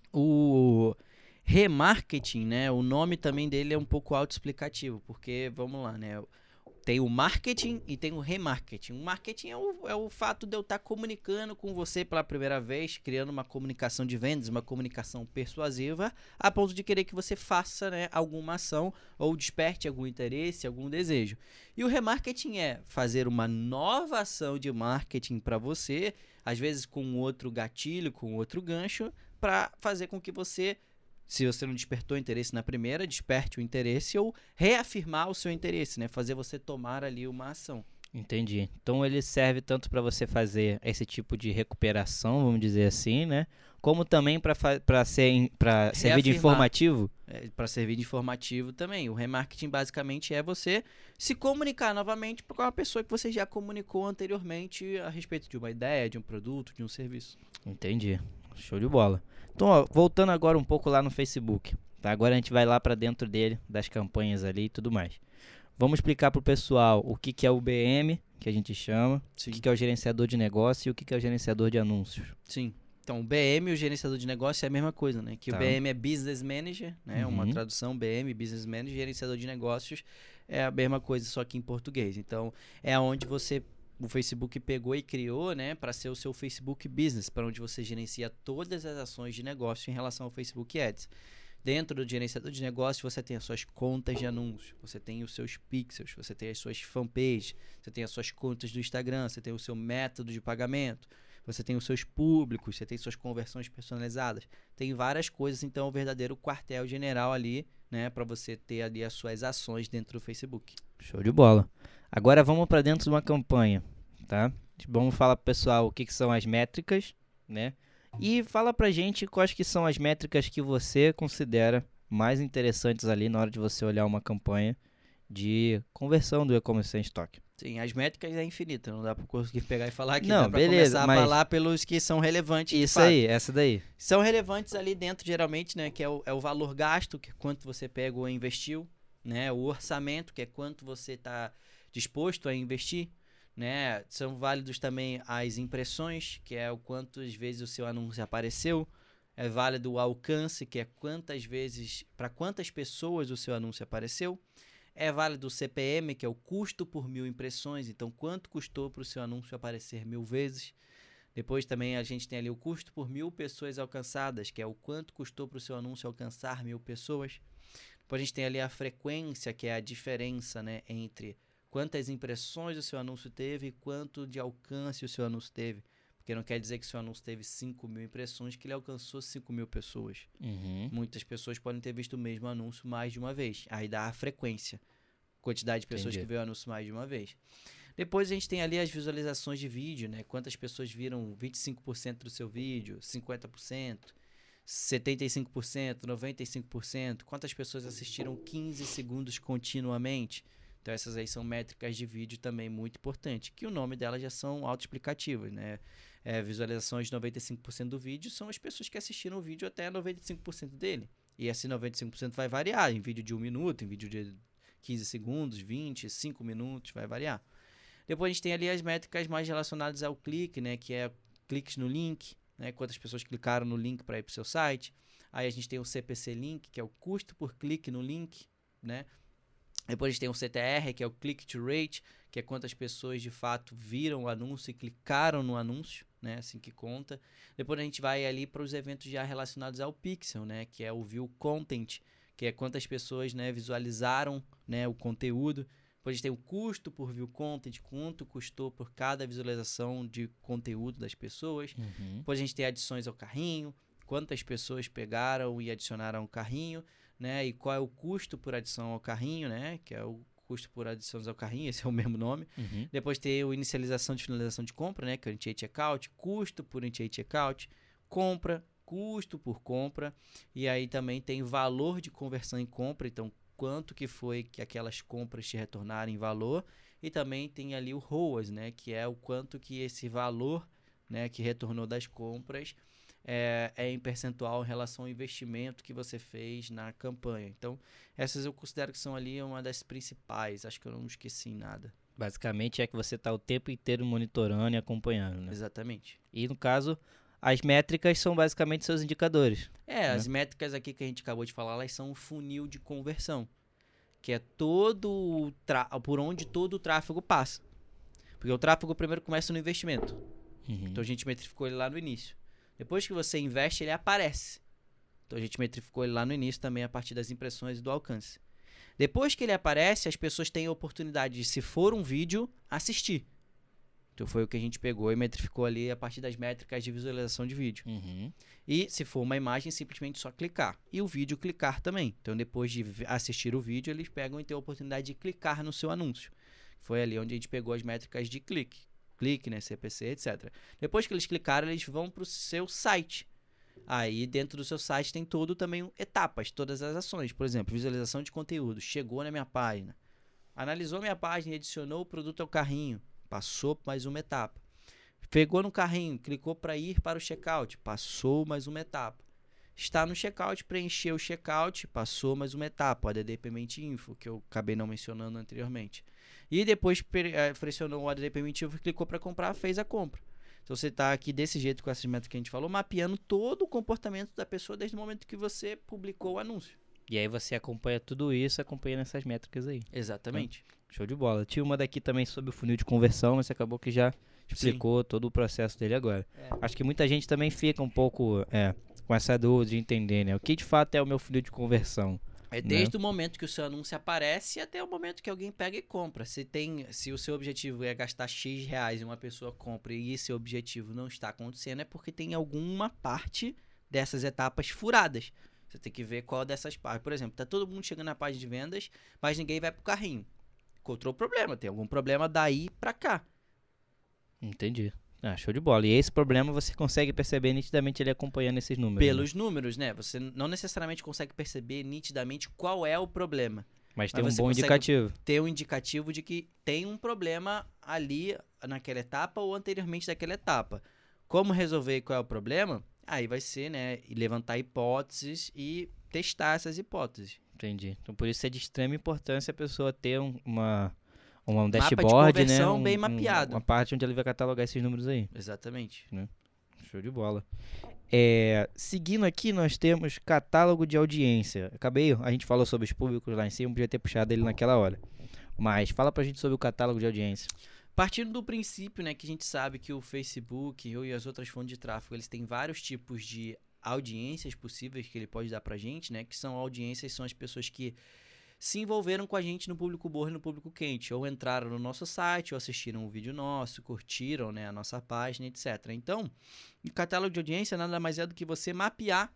O remarketing, né? O nome também dele é um pouco autoexplicativo, porque, vamos lá, né? Tem o marketing e tem o remarketing. O marketing é o, é o fato de eu estar comunicando com você pela primeira vez, criando uma comunicação de vendas, uma comunicação persuasiva, a ponto de querer que você faça, né, alguma ação ou desperte algum interesse, algum desejo. E o remarketing é fazer uma nova ação de marketing para você, às vezes com outro gatilho, com outro gancho, para fazer com que você, se você não despertou interesse na primeira, desperte o interesse ou reafirmar o seu interesse, né? Fazer você tomar ali uma ação. Entendi. Então ele serve tanto para você fazer esse tipo de recuperação, vamos dizer assim, né? Como também para ser para servir de Reafirmar. informativo. É, para servir de informativo também. O remarketing basicamente é você se comunicar novamente com a pessoa que você já comunicou anteriormente a respeito de uma ideia, de um produto, de um serviço. Entendi. Show de bola. Então, ó, voltando agora um pouco lá no Facebook, tá? Agora a gente vai lá para dentro dele, das campanhas ali e tudo mais. Vamos explicar pro pessoal o que, que é o B M, que a gente chama, Sim. o que, que é o gerenciador de negócio e o que, que é o gerenciador de anúncios. Sim. Então, o B M e o gerenciador de negócio é a mesma coisa, né? Que Tá. o B M é Business Manager, né? Uhum. Uma tradução B M, Business Manager, gerenciador de negócios é a mesma coisa, só que em português. Então, é onde você o Facebook pegou e criou, né, para ser o seu Facebook Business, para onde você gerencia todas as ações de negócio em relação ao Facebook Ads. Dentro do gerenciador de negócio, você tem as suas contas de anúncios, você tem os seus pixels, você tem as suas fanpages, você tem as suas contas do Instagram, você tem o seu método de pagamento, você tem os seus públicos, você tem suas conversões personalizadas. Tem várias coisas, então, o verdadeiro quartel-general ali, né, para você ter ali as suas ações dentro do Facebook. Show de bola. Agora vamos para dentro de uma campanha, tá? Vamos falar pro pessoal o que, que são as métricas, né? E fala pra gente quais que são as métricas que você considera mais interessantes ali na hora de você olhar uma campanha de conversão do e-commerce sem estoque. Sim, as métricas é infinita, não dá pra conseguir pegar e falar aqui, Não, dá pra beleza, começar a mas- falar pelos que são relevantes de Isso fato. aí, essa daí. São relevantes ali dentro, geralmente, né, que é o, é o valor gasto, que é quanto você pega ou investiu, né, o orçamento, que é quanto você está disposto a investir, né, são válidos também as impressões, que é o quantas vezes o seu anúncio apareceu, é válido o alcance, que é quantas vezes, para quantas pessoas o seu anúncio apareceu, é válido o C P M, que é o custo por mil impressões, então quanto custou para o seu anúncio aparecer mil vezes. Depois também a gente tem ali o custo por mil pessoas alcançadas, que é o quanto custou para o seu anúncio alcançar mil pessoas. Depois a gente tem ali a frequência, que é a diferença, né, entre quantas impressões o seu anúncio teve e quanto de alcance o seu anúncio teve. Porque não quer dizer que o seu anúncio teve cinco mil impressões, que ele alcançou cinco mil pessoas. Uhum. Muitas pessoas podem ter visto o mesmo anúncio mais de uma vez. Aí dá a frequência, quantidade de pessoas Entendi. que vê o anúncio mais de uma vez. Depois a gente tem ali as visualizações de vídeo, né? Quantas pessoas viram vinte e cinco por cento do seu vídeo, cinquenta por cento, setenta e cinco por cento, noventa e cinco por cento. Quantas pessoas assistiram quinze segundos continuamente. Então essas aí são métricas de vídeo também muito importantes, que o nome delas já são autoexplicativas, né? É, visualizações de noventa e cinco por cento do vídeo são as pessoas que assistiram o vídeo até noventa e cinco por cento dele. E esse noventa e cinco por cento vai variar em vídeo de um minuto, em vídeo de quinze segundos, vinte, cinco minutos, vai variar. Depois a gente tem ali as métricas mais relacionadas ao clique, né, que é cliques no link, né, quantas pessoas clicaram no link para ir para o seu site. Aí a gente tem o C P C Link, que é o custo por clique no link, né. Depois a gente tem o C T R, que é o Click to Rate, que é quantas pessoas de fato viram o anúncio e clicaram no anúncio, né, assim que conta. Depois a gente vai ali para os eventos já relacionados ao pixel, né, que é o View Content, que é quantas pessoas, né, visualizaram, né, o conteúdo. Depois a gente tem o custo por view content, quanto custou por cada visualização de conteúdo das pessoas. Uhum. Depois a gente tem adições ao carrinho, quantas pessoas pegaram e adicionaram ao carrinho, né? E qual é o custo por adição ao carrinho, né? Que é o custo por adições ao carrinho, esse é o mesmo nome. Uhum. Depois tem o inicialização e finalização de compra, né? Que é o Initiate Checkout, custo por Initiate Checkout, compra, custo por compra. E aí também tem valor de conversão em compra, então quanto que foi que aquelas compras te retornaram em valor, e também tem ali o R O A S, né, que é o quanto que esse valor, né, que retornou das compras é, é em percentual em relação ao investimento que você fez na campanha. Então, essas eu considero que são ali uma das principais, acho que eu não esqueci nada. Basicamente é que você está o tempo inteiro monitorando e acompanhando, né? Exatamente. E no caso, as métricas são basicamente seus indicadores. É, né? as métricas aqui que a gente acabou de falar, elas são o funil de conversão, que é todo o tra- por onde todo o tráfego passa. Porque o tráfego primeiro começa no investimento. Uhum. Então a gente metrificou ele lá no início. Depois que você investe, ele aparece. Então a gente metrificou ele lá no início também a partir das impressões e do alcance. Depois que ele aparece, as pessoas têm a oportunidade de, se for um vídeo, assistir. Então foi o que a gente pegou e metrificou ali a partir das métricas de visualização de vídeo. Uhum. E se for uma imagem, simplesmente só clicar. E o vídeo clicar também. Então depois de assistir o vídeo, eles pegam e têm a oportunidade de clicar no seu anúncio. Foi ali onde a gente pegou as métricas de clique. Clique, né, C P C, etcétera. Depois que eles clicaram, eles vão para o seu site. Aí dentro do seu site tem todo também etapas, todas as ações. Por exemplo, visualização de conteúdo. Chegou na minha página. Analisou minha página e adicionou o produto ao carrinho. Passou mais uma etapa. Pegou no carrinho, clicou para ir para o checkout. Passou mais uma etapa. Está no checkout, preencheu o checkout. Passou mais uma etapa. O A D D Payment Info, que eu acabei não mencionando anteriormente. E depois pressionou o A D D Payment Info, clicou para comprar, fez a compra. Então você está aqui desse jeito, com essas métricas que a gente falou, mapeando todo o comportamento da pessoa desde o momento que você publicou o anúncio. E aí você acompanha tudo isso, acompanhando essas métricas aí. Exatamente. Então, show de bola. Tinha uma daqui também sobre o funil de conversão, mas você acabou que já explicou Sim. todo o processo dele agora. É. Acho que muita gente também fica um pouco é, com essa dúvida de entender, né? O que de fato é o meu funil de conversão? É desde né? o momento que o seu anúncio aparece até o momento que alguém pega e compra. Se, tem, se o seu objetivo é gastar X reais e uma pessoa compra e esse objetivo não está acontecendo, é porque tem alguma parte dessas etapas furadas. Você tem que ver qual dessas partes. Por exemplo, tá todo mundo chegando na página de vendas, mas ninguém vai pro carrinho. Encontrou problema, tem algum problema daí pra cá. Entendi. Ah, show de bola. E esse problema você consegue perceber nitidamente ele acompanhando esses números. Pelos né? números, né? Você não necessariamente consegue perceber nitidamente qual é o problema. Mas tem mas um bom indicativo. Ter um indicativo de que tem um problema ali naquela etapa ou anteriormente daquela etapa. Como resolver qual é o problema? Aí vai ser, né, levantar hipóteses e testar essas hipóteses. Entendi. Então por isso é de extrema importância a pessoa ter um, uma... Um dashboard, mapa de conversão né? Um, bem mapeado. Um, uma parte onde ele vai catalogar esses números aí. Exatamente. Né? Show de bola. É, seguindo aqui, nós temos catálogo de audiência. Acabei, a gente falou sobre os públicos lá em cima, podia ter puxado ele naquela hora. Mas fala pra gente sobre o catálogo de audiência. Partindo do princípio, né, que a gente sabe que o Facebook e as outras fontes de tráfego, eles têm vários tipos de audiências possíveis que ele pode dar pra gente, né? Que são audiências, são as pessoas que se envolveram com a gente no público morno e no público quente, ou entraram no nosso site, ou assistiram um vídeo nosso, curtiram, né, a nossa página, etcétera. Então, o catálogo de audiência nada mais é do que você mapear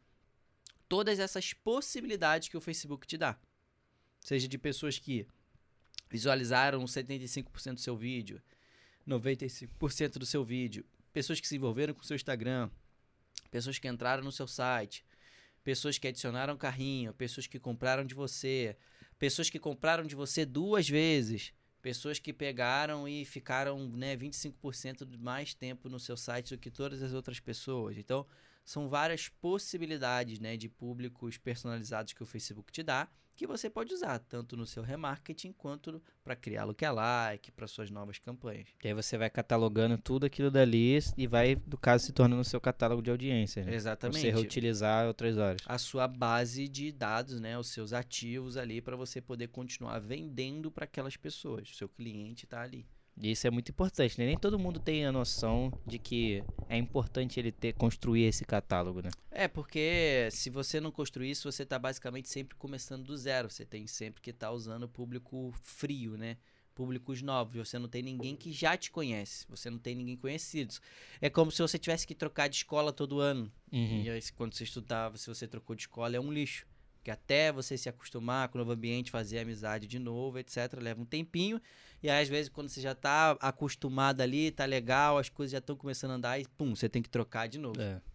todas essas possibilidades que o Facebook te dá. Seja de pessoas que visualizaram setenta e cinco por cento do seu vídeo, noventa e cinco por cento do seu vídeo, pessoas que se envolveram com o seu Instagram, pessoas que entraram no seu site, pessoas que adicionaram carrinho, pessoas que compraram de você, pessoas que compraram de você duas vezes, pessoas que pegaram e ficaram, né, vinte e cinco por cento mais tempo no seu site do que todas as outras pessoas. Então, são várias possibilidades, né, de públicos personalizados que o Facebook te dá, que você pode usar, tanto no seu remarketing, quanto para criar lookalike, para suas novas campanhas. E aí você vai catalogando tudo aquilo dali e vai, no caso, se tornando o seu catálogo de audiência. Né? Exatamente. Pra você reutilizar outras horas. A sua base de dados, né, os seus ativos ali, para você poder continuar vendendo para aquelas pessoas. O seu cliente está ali. E isso é muito importante, né? Nem todo mundo tem a noção de que é importante ele ter, construir esse catálogo, né? É, porque se você não construir isso, você está basicamente sempre começando do zero. Você tem sempre que estar tá usando público frio, né? Públicos novos. Você não tem ninguém que já te conhece. Você não tem ninguém conhecido. É como se você tivesse que trocar de escola todo ano. Uhum. E aí, quando você estudava, se você trocou de escola, é um lixo. Porque até você se acostumar com o novo ambiente, fazer amizade de novo, etcétera, leva um tempinho. E aí, às vezes, quando você já tá acostumado ali, tá legal, as coisas já estão começando a andar e, pum, você tem que trocar de novo. É.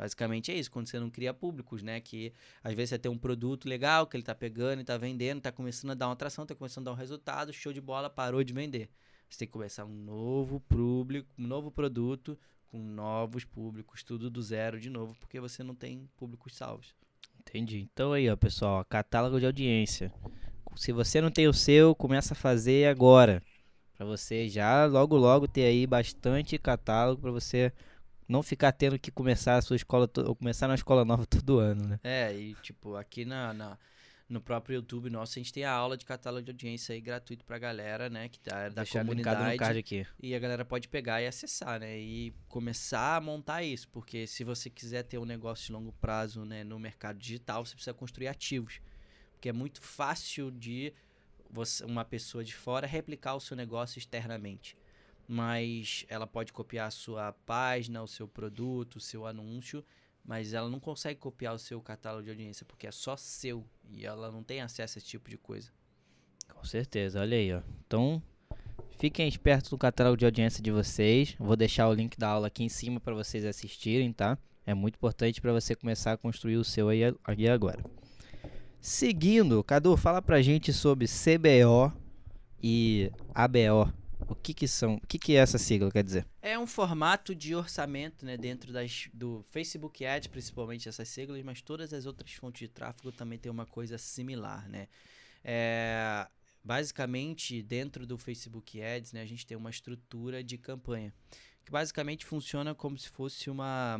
Basicamente é isso, quando você não cria públicos, né? Que às vezes você tem um produto legal que ele tá pegando e tá vendendo, tá começando a dar uma atração, tá começando a dar um resultado, show de bola, parou de vender. Você tem que começar um novo público, um novo produto com novos públicos, tudo do zero de novo, porque você não tem públicos salvos. Entendi. Então aí, ó, pessoal, ó, catálogo de audiência. Se você não tem o seu, começa a fazer agora. Pra você já logo logo ter aí bastante catálogo pra você não ficar tendo que começar a sua escola to- ou começar na escola nova todo ano, né? É, e tipo, aqui na, na- no próprio YouTube nosso, a gente tem a aula de catálogo de audiência aí gratuito pra galera, né? Que tá da Deixar linkado no comunidade. card aqui. E a galera pode pegar e acessar, né? E começar a montar isso. Porque se você quiser ter um negócio de longo prazo, né, no mercado digital, você precisa construir ativos. Porque é muito fácil de você, uma pessoa de fora replicar o seu negócio externamente. Mas ela pode copiar a sua página, o seu produto, o seu anúncio, mas ela não consegue copiar o seu catálogo de audiência, porque é só seu e ela não tem acesso a esse tipo de coisa. Com certeza, olha aí, ó. Então, fiquem espertos no catálogo de audiência de vocês. Vou deixar o link da aula aqui em cima para vocês assistirem, tá? É muito importante para você começar a construir o seu aí, aí agora. Seguindo, Cadu, fala pra gente sobre C B O e A B O. O que que são? O que que é essa sigla, quer dizer? É um formato de orçamento, né, dentro das, do Facebook Ads, principalmente essas siglas, mas todas as outras fontes de tráfego também tem uma coisa similar, né? É, basicamente, dentro do Facebook Ads, né, a gente tem uma estrutura de campanha, que basicamente funciona como se fosse uma...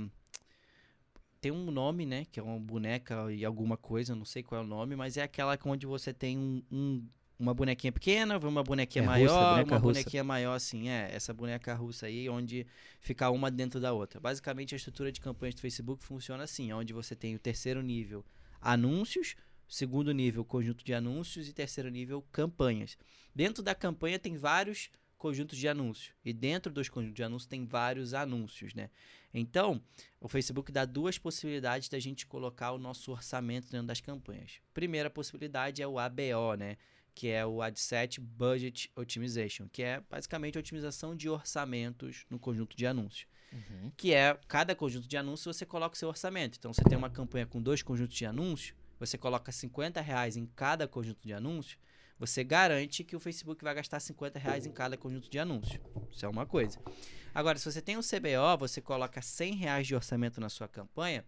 Tem um nome, né, que é uma boneca e alguma coisa, não sei qual é o nome, mas é aquela onde você tem um... um uma bonequinha pequena, uma bonequinha É maior, russa, boneca uma russa. bonequinha maior, assim, é, essa boneca russa aí, onde fica uma dentro da outra. Basicamente, a estrutura de campanhas do Facebook funciona assim, onde você tem o terceiro nível, anúncios, segundo nível, conjunto de anúncios e terceiro nível, campanhas. Dentro da campanha tem vários conjuntos de anúncios e dentro dos conjuntos de anúncios tem vários anúncios, né? Então, o Facebook dá duas possibilidades da gente colocar o nosso orçamento dentro das campanhas. Primeira possibilidade é o A B O, né? Que é o Ad Set Budget Optimization, que é basicamente a otimização de orçamentos no conjunto de anúncios. Uhum. Que é, cada conjunto de anúncios você coloca o seu orçamento. Então, você tem uma campanha com dois conjuntos de anúncios, você coloca cinquenta reais em cada conjunto de anúncios, você garante que o Facebook vai gastar cinquenta reais em cada conjunto de anúncios. Isso é uma coisa. Agora, se você tem um C B O, você coloca cem reais de orçamento na sua campanha,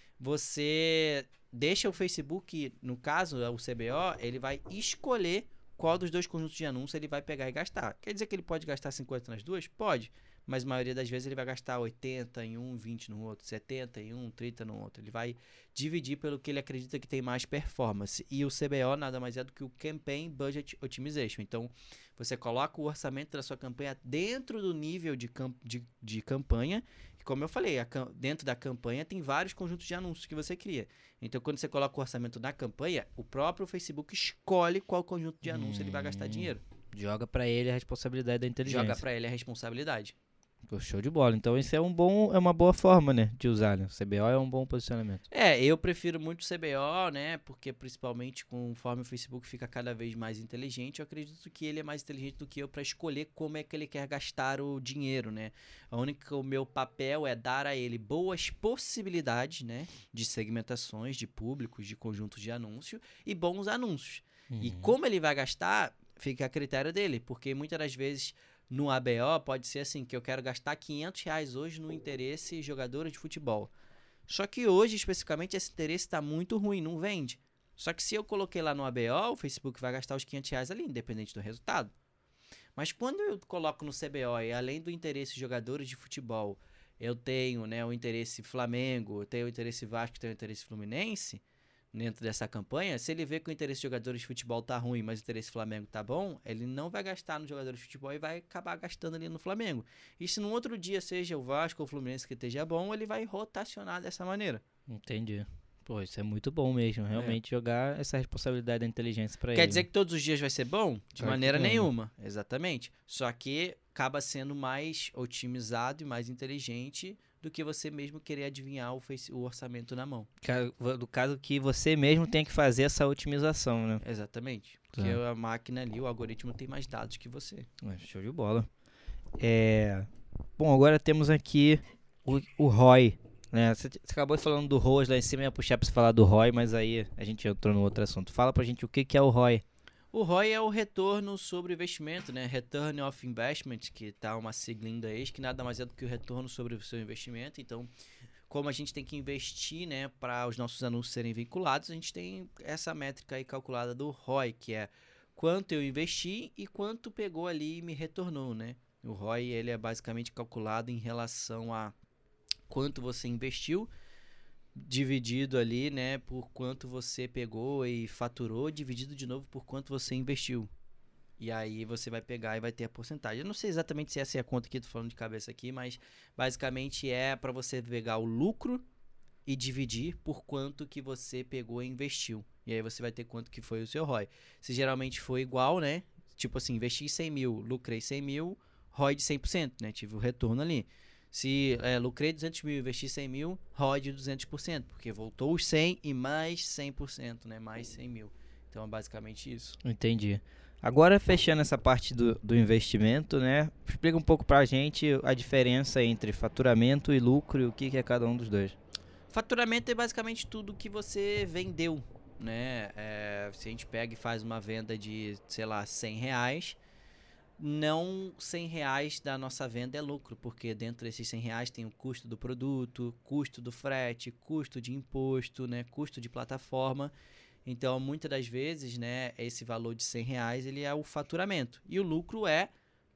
você deixa o Facebook, no caso, o C B O, ele vai escolher qual dos dois conjuntos de anúncios ele vai pegar e gastar. Quer dizer que ele pode gastar cinquenta nas duas? Pode. Mas a maioria das vezes ele vai gastar oitenta em um, vinte no outro, setenta em um, trinta no outro. Ele vai dividir pelo que ele acredita que tem mais performance. E o C B O nada mais é do que o Campaign Budget Optimization. Então, você coloca o orçamento da sua campanha dentro do nível de, cam de, de campanha. E como eu falei, a dentro da campanha tem vários conjuntos de anúncios que você cria. Então, quando você coloca o orçamento na campanha, o próprio Facebook escolhe qual conjunto de anúncio Hum, ele vai gastar dinheiro. Joga pra ele a responsabilidade da inteligência. Joga para ele a responsabilidade. Pô, show de bola. Então isso é um bom, é uma boa forma, né, de usar, né? O C B O é um bom posicionamento. É, eu prefiro muito o C B O, né? Porque principalmente conforme o Facebook fica cada vez mais inteligente, eu acredito que ele é mais inteligente do que eu para escolher como é que ele quer gastar o dinheiro, né? A única, o meu papel é dar a ele boas possibilidades, né? De segmentações, de públicos, de conjuntos de anúncio e bons anúncios. Uhum. E como ele vai gastar, fica a critério dele, porque muitas das vezes no A B O pode ser assim, que eu quero gastar quinhentos reais hoje no interesse jogadores de futebol. Só que hoje, especificamente, esse interesse está muito ruim, não vende. Só que se eu coloquei lá no A B O, o Facebook vai gastar os quinhentos reais ali, independente do resultado. Mas quando eu coloco no C B O, e além do interesse jogadores de futebol, eu tenho, né, o interesse Flamengo, eu tenho o interesse Vasco, eu tenho o interesse Fluminense, dentro dessa campanha, se ele vê que o interesse de jogadores de futebol tá ruim, mas o interesse do Flamengo tá bom, ele não vai gastar nos jogadores de futebol e vai acabar gastando ali no Flamengo. E se no outro dia seja o Vasco ou o Fluminense que esteja bom, ele vai rotacionar dessa maneira. Entendi. Pô, isso é muito bom mesmo, realmente é. jogar essa responsabilidade da inteligência pra ele. Quer dizer que todos os dias vai ser bom? De Claro maneira que não, nenhuma, exatamente. Só que acaba sendo mais otimizado e mais inteligente do que você mesmo querer adivinhar o, face, o orçamento na mão. Do caso que você mesmo tem que fazer essa otimização, né? Exatamente. Porque Tá. a máquina ali, o algoritmo tem mais dados que você. É, show de bola. É... Bom, agora temos aqui o, o R O I, né? Você, você acabou falando do R O A S lá em cima, ia puxar pra você falar do R O I, mas aí a gente entrou no outro assunto. Fala pra gente o que, que é o R O I. O R O I é o retorno sobre o investimento, né? Return of Investment, que tá uma sigla em inglês, que nada mais é do que o retorno sobre o seu investimento. Então, como a gente tem que investir, né, para os nossos anúncios serem vinculados, a gente tem essa métrica aí calculada do R O I, que é quanto eu investi e quanto pegou ali e me retornou, né? O R O I, ele é basicamente calculado em relação a quanto você investiu, dividido ali, né, por quanto você pegou e faturou, dividido de novo por quanto você investiu. E aí você vai pegar e vai ter a porcentagem. Eu não sei exatamente se essa é a conta que eu tô falando de cabeça aqui, mas basicamente é para você pegar o lucro e dividir por quanto que você pegou e investiu. E aí você vai ter quanto que foi o seu R O I. Se geralmente for igual, né, tipo assim, investi cem mil, lucrei cem mil, R O I de cem por cento, né, tive o retorno ali. Se é, lucrei duzentos mil, investi cem mil, R O I de duzentos por cento, porque voltou os cem e mais cem por cento, né? Mais cem mil. Então é basicamente isso. Entendi. Agora, fechando essa parte do, do investimento, né? Explica um pouco pra gente a diferença entre faturamento e lucro e o que, que é cada um dos dois. Faturamento é basicamente tudo que você vendeu, né? É, se a gente pega e faz uma venda de, sei lá, cem reais... não cem reais da nossa venda é lucro, porque dentro desses cem reais tem o custo do produto, custo do frete, custo de imposto, né, custo de plataforma. Então, muitas das vezes, né, esse valor de cem reais ele é o faturamento. E o lucro é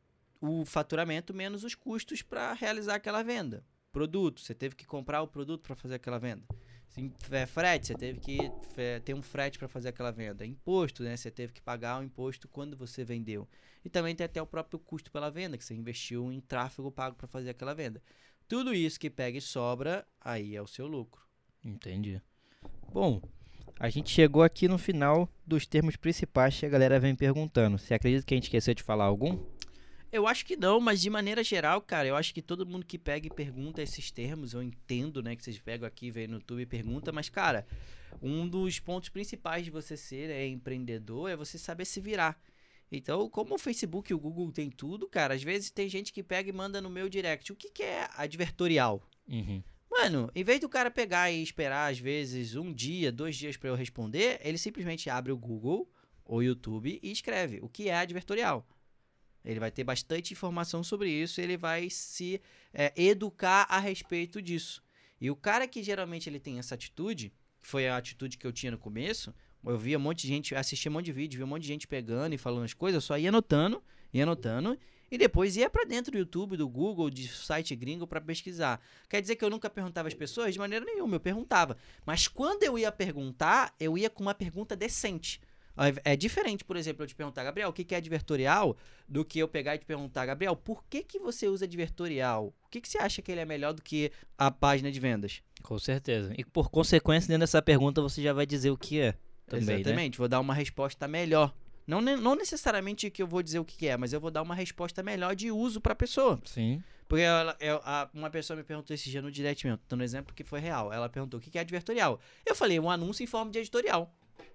o faturamento menos os custos para realizar aquela venda. Produto, você teve que comprar o produto para fazer aquela venda. Sim, é, frete, você teve que é, ter um frete para fazer aquela venda. Imposto, né? Você teve que pagar o imposto quando você vendeu. E também tem até o próprio custo pela venda, que você investiu em tráfego pago para fazer aquela venda. Tudo isso que pega e sobra, aí é o seu lucro. Entendi. Bom, a gente chegou aqui no final dos termos principais que a galera vem perguntando. Você acredita que a gente esqueceu de falar algum? Eu acho que não, mas de maneira geral, cara, eu acho que todo mundo que pega e pergunta esses termos, eu entendo, né, que vocês pegam aqui, vêm no YouTube e perguntam, mas, cara, um dos pontos principais de você ser é, empreendedor é você saber se virar. Então, como o Facebook e o Google tem tudo, cara, às vezes tem gente que pega e manda no meu direct, o que, que é advertorial? Uhum. Mano, em vez do cara pegar e esperar, às vezes, um dia, dois dias pra eu responder, ele simplesmente abre o Google ou YouTube e escreve o que é advertorial. Ele vai ter bastante informação sobre isso e ele vai se é, educar a respeito disso. E o cara que geralmente ele tem essa atitude, que foi a atitude que eu tinha no começo, eu via um monte de gente, assistia um monte de vídeo, via um monte de gente pegando e falando as coisas, eu só ia anotando, ia anotando, e depois ia pra dentro do YouTube, do Google, de site gringo pra pesquisar. Quer dizer que eu nunca perguntava às pessoas? De maneira nenhuma, eu perguntava. Mas quando eu ia perguntar, eu ia com uma pergunta decente. É diferente, por exemplo, eu te perguntar, Gabriel, o que é advertorial, do que eu pegar e te perguntar, Gabriel, por que, que você usa advertorial? O que, que você acha que ele é melhor do que a página de vendas? Com certeza. E por consequência, dentro dessa pergunta, você já vai dizer o que é também, Exatamente, né? Vou dar uma resposta melhor. Não, não necessariamente que eu vou dizer o que é, mas eu vou dar uma resposta melhor de uso para a pessoa. Sim. Porque ela, ela, uma pessoa me perguntou esse dia no direct mesmo, dando um exemplo que foi real. Ela perguntou, o que é advertorial? Eu falei, um anúncio em forma de editorial.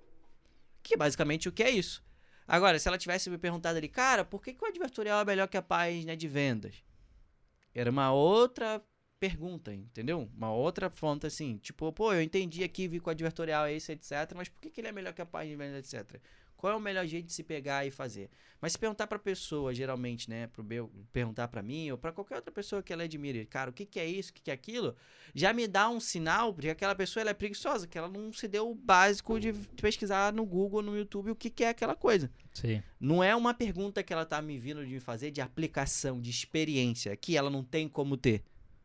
Que basicamente o que é isso. Agora, se ela tivesse me perguntado ali, cara, por que, que o advertorial é melhor que a página de vendas? Era uma outra pergunta, entendeu? Uma outra fonte assim, tipo, pô, eu entendi aqui, vi que o advertorial é esse, etcétera, mas por que, que ele é melhor que a página de vendas, etcétera? Qual é o melhor jeito de se pegar e fazer? Mas se perguntar pra pessoa, geralmente, né, pro meu, perguntar pra mim ou pra qualquer outra pessoa que ela admire, cara, o que que é isso, o que que é aquilo, já me dá um sinal de que aquela pessoa ela é preguiçosa, que ela não se deu o básico de pesquisar no Google, no YouTube, o que que é aquela coisa. Sim. Não é uma pergunta que ela tá me vindo de me fazer de aplicação, de experiência, que ela não tem como ter.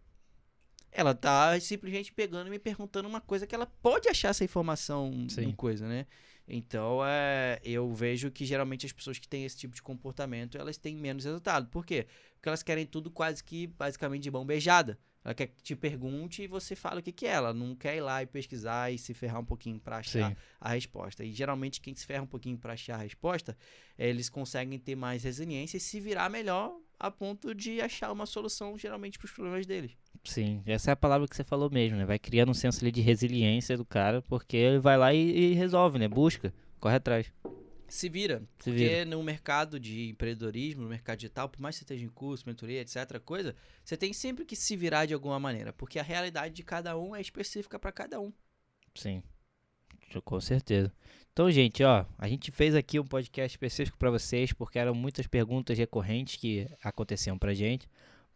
Ela tá simplesmente pegando e me perguntando uma coisa que ela pode achar essa informação no coisa, né? Então, é, eu vejo que geralmente as pessoas que têm esse tipo de comportamento, elas têm menos resultado. Por quê? Porque elas querem tudo quase que, basicamente, de mão beijada. Ela quer que te pergunte e você fala o que que é. Ela não quer ir lá e pesquisar e se ferrar um pouquinho para achar Sim. a resposta. E, geralmente, quem se ferra um pouquinho para achar a resposta, eles conseguem ter mais resiliência e se virar melhor a ponto de achar uma solução, geralmente, para os problemas deles. Sim, essa é a palavra que você falou mesmo, né? Vai criando um senso ali de resiliência do cara, porque ele vai lá e, e resolve, né? Busca, corre atrás. Se vira. Se Porque vira. no mercado de empreendedorismo, no mercado digital, por mais que você esteja em curso, mentoria, etc, coisa, você tem sempre que se virar de alguma maneira, porque a realidade de cada um é específica para cada um. Sim, com certeza. Então, gente, ó, a gente fez aqui um podcast específico para vocês, porque eram muitas perguntas recorrentes que aconteciam pra gente,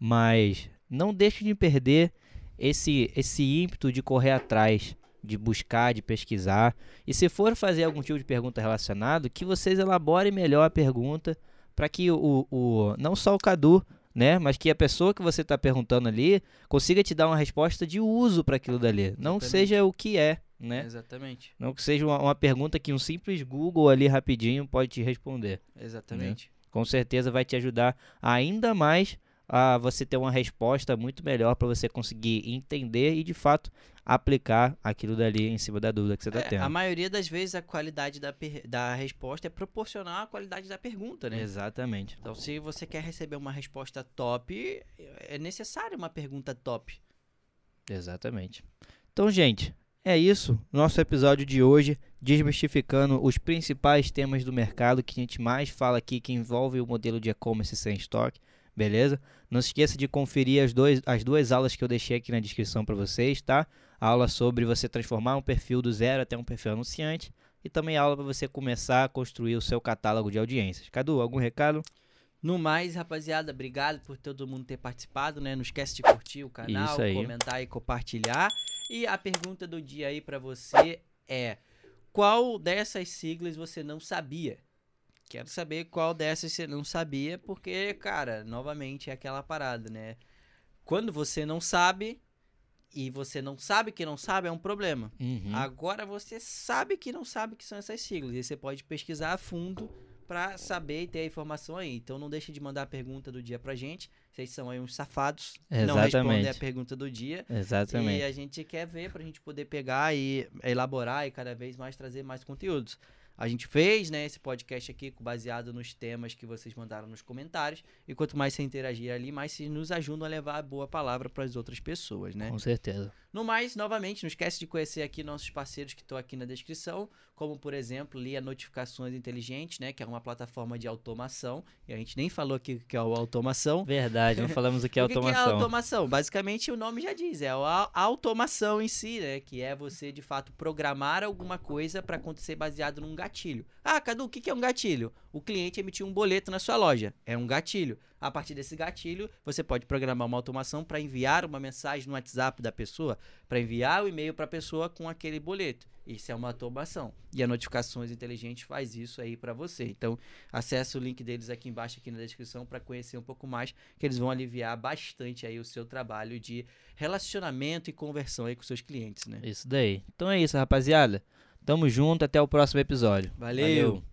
mas não deixe de perder esse, esse ímpeto de correr atrás, de buscar, de pesquisar. E se for fazer algum tipo de pergunta relacionada, que vocês elaborem melhor a pergunta para que o, o não só o Cadu, né, mas que a pessoa que você está perguntando ali consiga te dar uma resposta de uso para aquilo dali. Não Exatamente. seja o que é, né? Exatamente. Não que seja uma, uma pergunta que um simples Google ali rapidinho pode te responder. Exatamente. Com certeza vai te ajudar ainda mais a você ter uma resposta muito melhor para você conseguir entender e de fato aplicar aquilo dali em cima da dúvida que você está É, tendo. a maioria das vezes a qualidade da, per- da resposta é proporcional à qualidade da pergunta, né? Exatamente. Então, se você quer receber uma resposta top, é necessário uma pergunta top. Exatamente. Então, gente, é isso. Nosso episódio de hoje, desmistificando os principais temas do mercado que a gente mais fala aqui, que envolve o modelo de e-commerce sem estoque. Beleza? Não se esqueça de conferir as, dois, as duas aulas que eu deixei aqui na descrição para vocês, tá? A aula sobre você transformar um perfil do zero até um perfil anunciante e também a aula para você começar a construir o seu catálogo de audiências. Cadu, algum recado? No mais, rapaziada, obrigado por todo mundo ter participado, né? Não esquece de curtir o canal, Isso aí. comentar e compartilhar. E a pergunta do dia aí pra você é: qual dessas siglas você não sabia? Quero saber qual dessas você não sabia, porque, cara, novamente é aquela parada, né? Quando você não sabe e você não sabe que não sabe, é um problema. Uhum. Agora você sabe que não sabe que são essas siglas e você pode pesquisar a fundo pra saber e ter a informação aí. Então não deixe de mandar a pergunta do dia pra gente. Vocês são aí uns safados, não respondem Exatamente. a pergunta do dia. Exatamente. E a gente quer ver pra gente poder pegar e elaborar e cada vez mais trazer mais conteúdos. A gente fez, né, esse podcast aqui baseado nos temas que vocês mandaram nos comentários. E quanto mais você interagir ali, mais vocês nos ajudam a levar a boa palavra para as outras pessoas, né? Com certeza. No mais, novamente, não esquece de conhecer aqui nossos parceiros que estão aqui na descrição, como, por exemplo, ali a Notificações Inteligentes, né, que é uma plataforma de automação. E a gente nem falou aqui o que é o automação. Verdade, não falamos o que é O que que é automação. automação? Basicamente, o nome já diz, é a a automação em si, né? Que é você, de fato, programar alguma coisa para acontecer baseado num gatilho. Ah, Cadu, o que que é um gatilho? O cliente emitiu um boleto na sua loja. É um gatilho. A partir desse gatilho, você pode programar uma automação para enviar uma mensagem no WhatsApp da pessoa, para enviar o e-mail para a pessoa com aquele boleto. Isso é uma automação. E a Notificações Inteligentes faz isso aí para você. Então, acesse o link deles aqui embaixo, aqui na descrição, para conhecer um pouco mais, que eles vão aliviar bastante aí o seu trabalho de relacionamento e conversão aí com seus clientes, né? Isso daí. Então é isso, rapaziada. Tamo junto, até o próximo episódio. Valeu.